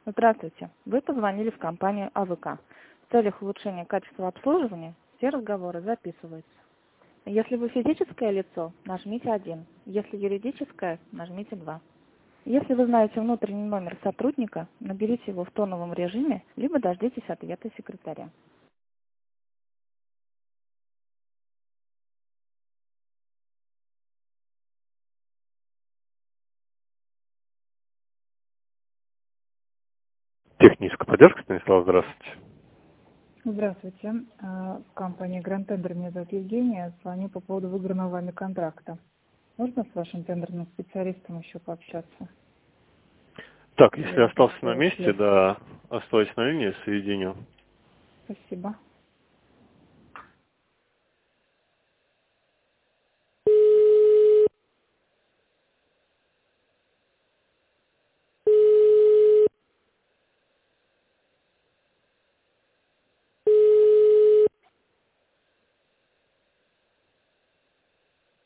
Здравствуйте. Вы позвонили в компанию АВК. В целях улучшения качества обслуживания все разговоры записываются. Если вы физическое лицо, нажмите 1. Если юридическое, нажмите 2. Если вы знаете внутренний номер сотрудника, наберите его в тоновом режиме, либо дождитесь ответа секретаря. Техническая поддержка, Станислав, здравствуйте. Здравствуйте. Компания Grand Tender, меня зовут Евгения. Звоню по поводу выигранного вами контракта. Можно с вашим тендерным специалистом еще пообщаться? Так, если остался на месте, да, оставайтесь на линии, соединю. Спасибо.